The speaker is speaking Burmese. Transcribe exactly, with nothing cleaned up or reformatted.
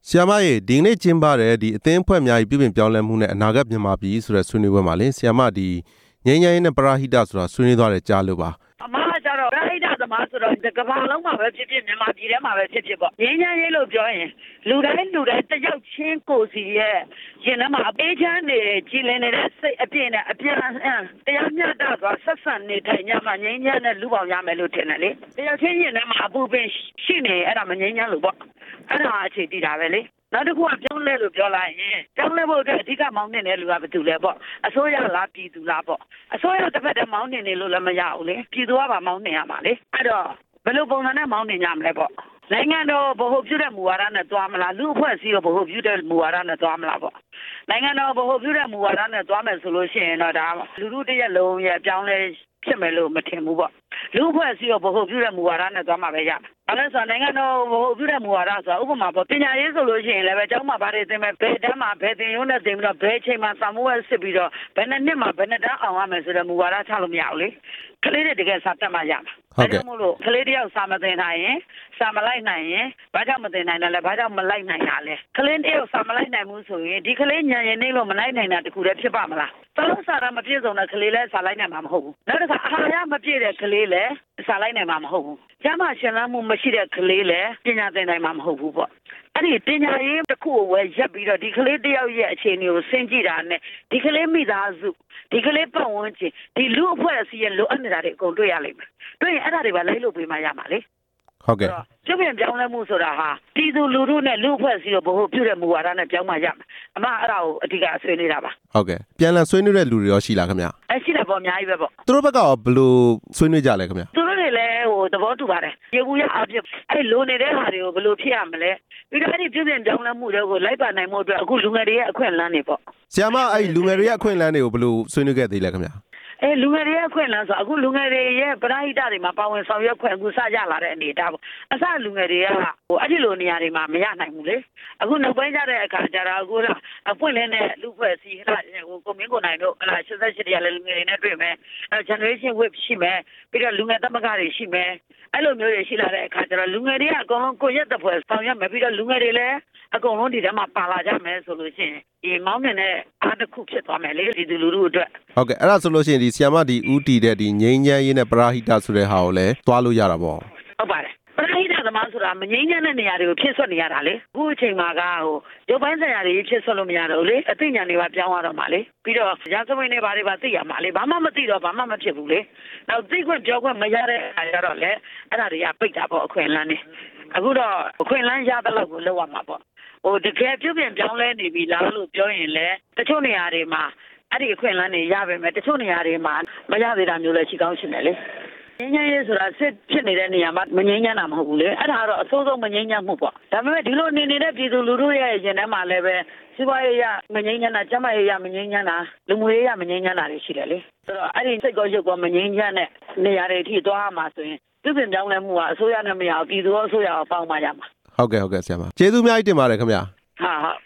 ဆီယာမရေဒီနေ့ကျင်းပတဲ့ဒီအသင်းအဖွဲ့အများကြီးပြုပြင်ပြောင်းလဲမှုနဲ့အနာဂတ်မြန်မာပြည်ဆိုတဲ့ဆွေးနွေးပွဲမှာလေဆီယာမဒီငြိမ်းချမ်းရေးနဲ့ပရဟိတဆိုတာဆွေးနွေးသွားတယ်ကြားလို့ပါအမကကြတော့ပရဟိတသမားဆိုတော့ကမ္ဘာလုံးမှာပဲဖြစ်ဖြစ်မြန်မာပြည်ထဲမှာပဲဖြစ်ဖြစ်ပေါ့ငြိမ်းချမ်းရေးလို့ပြောရင်လူတိုင်းလူတိုင်းတယောက်ချင်းကိုစီရဲ့ရင်ထဲမှာအပေးချမ်းနေကြည်လင်နေတဲ့စိတ်အပြည့်နဲ့အပြည့်အံတရားမျှတစွာဆက်ဆံနေထိုင်ကြမှာငြိမ်းချမ်းတဲ့လူပေါင်းရမယ်လို့ထင်တယ်လေတယောက်ချင်းရင်ထဲမှာအပူပင်ရှိနေအဲ့ဒါမငြိမ်းချမ်းလို့ပေါ့အဲ့ဒါအခြေတည်တာပဲလေနောက်တစ်ခုကပြောင်းလဲလို့ပြောလိုက်ရင်ပြောင်းလဲဖို့အတွက်အဓိကမောင်းနေတဲ့လူကဘယ်သူလဲပေါ့အစိုးရလားပြည်သူလားပေါ့အစိုးရတစ်ဖက်တည်းမောင်းနေနေလို့လည်းမရဘူးလေပြည်သူကပါမောင်းနေရမှာလေအဲ့တော့ဘယ်လိုပုံစံနဲ့မောင်းနေကြမလဲပေါ့နိုင်ငံတော်ဗဟိုပြုတဲ့မူဝါဒနဲ့သွားမလားလူအဖွဲ့အစည်းကိုဗဟိုပြုတဲ့မူဝါဒနဲ့သွားမလားပေါ့နိုင်ငံတော်ဗဟိုပြုတဲ့မူဝါဒနဲ့သွားမယ်ဆိုလို့ရှိရင်တော့ဒါလူလူတရက်လုံးရဲ့ပြောင်းလဲဖြစ်မယ်လို့မထင်ဘူးပေါ့လူအဖွဲ့အစည်းကိုဗဟိုပြုတဲ့မူဝါဒနဲ့သွားမှာပဲရမယ်။အဲဒါဆိုနိုင်ငံတော်ဗဟိုပြုတဲ့မူဝါဒဆိုတာဥပမာပေါ့ပညာရေးဆိုလို့ရှိရင်လည်းပဲကျောင်းမှာဗားတွေသင်မယ်ဘယ်တန်းမှာဘယ်သင်ရုံးနဲ့သင်ပြီးတော့ဘယ်ချိန်မှာစာမိုးဝဲစစ်ပြီးတော့ဘယ်နှစ်နှစ်မှာဘယ်နှစ်တန်းအောင်ရမယ်ဆိုတဲ့မူဝါဒချလို့မရဘူးလေ။ကလေးတွေတကယ်စာတက်မှရမှာ။ဟုတ်ကဲ့မို့လို့ကလေးတယောက်စာမသင်နိုင်ရင်စာမလိုက်နိုင်ရင်ဘာကြောင့်မသင်နိုင်တယ်လဲဘာကြောင့်မလိုက်နိုင်တာလဲ။ကလေးတယောက်စာမလိုက်နိုင်ဘူးဆိုရင်ဒီကလေးညံရင်နေလို့မလိုက်နိုင်တာတခုတည်းဖြစ်ပါမလား။သလုံးစာရမပြည့်စုံတဲ့ကလေးလဲစာလိုက်နိုင်မှာမဟုတ်ဘူး။နောက်တစ်ခါအာဟာရမပြည့်တဲ့ကလေးလဲစာလိုက်နိုင်မှာမဟုတ်ဘူး။ကျမရှင်လန်းမှုမရှိတဲ့ကလေးလဲပညာသင်နိုင်မှာမဟုတ်ဘူးပေါ့။အဲ့ဒီပညာရေးတစ်ခုကိုဝယ်ရက်ပြီးတော့ဒီကလေးတယောက်ရဲ့အခြေအနေကိုစဉ်းကြည့်တာနဲ့ဒီကလေးမိသားစုဒီကလေးပတ်ဝန်းကျင်ဒီလူအဖွဲ့အစည်းရဲ့လိုအပ်နေတာတွေအကုန်တွေ့ရလိမ့်မယ်။တွေ့ရင်အဲ့ဒါတွေပဲလိုက်လို့ပေးမှရမှာလေ။ဟုတ်ကဲ့ပြုပြင်ပြောင်းလဲမှုဆိုတာဟာပြည်သူလူထုနဲ့လူအဖွဲ့အစည်းကိုဗဟိုပြုတဲ့မူဝါဒနဲ့ပြောင်းမှရမှာ။အမအဲ့ဒါကိုအဓိကဆွေးနွေးတာပါ။ဟုတ်ကဲ့ပြန်လည်ဆွေးနွေးတဲ့လူတွေရောရှိလားခင်ဗျ။အဲ့ရှိတယ်ပေါ့အများကြီးပဲပေါ့။သူတို့ဘက်ကရောဘယ်လိုဆွေးနွေးကြလဲခင်ဗျ။သူတို့တွေလည်းဟိုသဘောတူပါတယ်။ရေဘူးရအဖြစ်အဲ့လိုနေတဲ့ဟာတွေကိုဘယ်လိုဖြစ်ရမလဲ။ပြီးတော့အဲ့ဒီပြုပြင်ပြောင်းလဲမှုတွေကိုလိုက်ပါနိုင်မှုအတွက်အခုလူငယ်တွေရဲ့အခွင့်အလမ်းတွေပေါ့။ဆီယာမအဲ့လူငယ်တွေရဲ့အခွင့်အလမ်းတွေကိုဘယ်လိုဆွေးနွေးခဲ့သေးလဲခင်ဗျ။အဲလူငယ်တွေရဲ့အခွင့်အလမ်းဆိုအခုလူငယ်တွေရဲ့ပရဟိတတွေမှာပါဝင်ဆောင်ရွက်ခွင့်အခုစရလာတဲ့အနေအထားပေါ့အစလူငယ်တွေကဟိုအဲ့ဒီလိုနေရာတွေမှာမရနိုင်ဘူးလေအခုနောက်ပိုင်းကျတဲ့အခါကျတော့အခုအပွင့်လင်းတဲ့လူဖွဲ့စည်းဟလာဟိုကိုမင်းကိုနိုင်တို့ဟလာ၈၈တရလည်းလူငယ်တွေနဲ့တွေ့မယ်အဲ generation whip ရှိမယ်ပြီးတော့လူငယ်သမဂ္ဂတွေရှိမယ်အဲ့လိုမျိုးတွေရှိလာတဲ့အခါကျတော့လူငယ်တွေကအကုန်လုံးကိုရက်တဲ့ဖွဲ့ဆောင်ရွက်မယ်ပြီးတော့လူငယ်တွေလည်းအကုန်လုံးဒီထဲမှာပါလာကြမယ်ဆိုလို့ရှိရင်ဒီမောင်းနေတဲ့အားတစ်ခုဖြစ်သွားမယ်လေဒီလူလူအတွက်ဟုတ်ကဲ့အဲ့ဒါဆိုလို့ရှိရင်ဒီဆီယာမဒီဦးတီတဲ့ဒီငိမ့်ချမ်းရေးနဲ့ပရဟိတဆိုတဲ့ဟာကိုလည်းတွားလို့ရတာပေါ့ဟုတ်ပါတယ်ပရဟိတသမားဆိုတာမငိမ့်ချမ်းတဲ့နေရာတွေကိုဖြစ်ဆွတ်နေရတာလေအခုအချိန်မှာကဟိုရုပ်ပိုင်းဆိုင်ရာတွေဖြစ်ဆွတ်လို့မရတော့လေအသိဉာဏ်တွေပါပြောင်းရတော့မှာလေပြီးတော့ရာဇဝတ်တွေဘာတွေပါသိရမှာလေဘာမှမသိတော့ဘာမှမဖြစ်ဘူးလေနောက်သိခွင့်ပြောခွင့်မရတဲ့အခါကျတော့လေအဲ့ဒါတွေကပိတ်တာပေါ့အခွင့်အလမ်းနေအခုတော့အခွင့်အလမ်းရတဲ့လောက်ကိုလောက်ရမှာပေါ့ဟိုတကယ်ပြုပြင်ပြောင်းလဲနေပြီလားလို့ပြောရင်လေတချို့နေရာတွေမှာအဲ့ဒီအခွင့်အလမ်းတွေရပါမယ်တချို့နေရာတွေမှာမရသေးတာမျိုးလည်းရှိကောင်းရှိတယ်လေငြိမ်းချမ်းရေးဆိုတာစစ်ဖြစ်နေတဲ့နေရာမှာမငြိမ်းချမ်းတာမဟုတ်ဘူးလေအဲ့ဒါကတော့အဆိုးဆုံးမငြိမ်းချမ်းမှုပေါ့ဒါပေမဲ့ဒီလိုနေနေတဲ့ပြည်သူလူထုရဲ့ရင်ထဲမှာလည်းပဲစီးပွားရေးရမငြိမ်းချမ်းတာကျန်းမာရေးရမငြိမ်းချမ်းတာလူမှုရေးရမငြိမ်းချမ်းတာတွေရှိတယ်လေဆိုတော့အဲ့ဒီစိတ်ကောရုပ်ကောမငြိမ်းချမ်းတဲ့နေရာတွေအထိသွားမှာဆိုရင်ပြုပြင်ပြောင်းလဲမှုကအစိုးရနဲ့မရဘူးပြည်သူရောအစိုးရရောပေါင်းမှရမှာဟုတ်ကဲ့ဟုတ်ကဲ့ဆရာမကျေးဇူးအများကြီးတင်ပါတယ်ခင်ဗျာဟာဟုတ်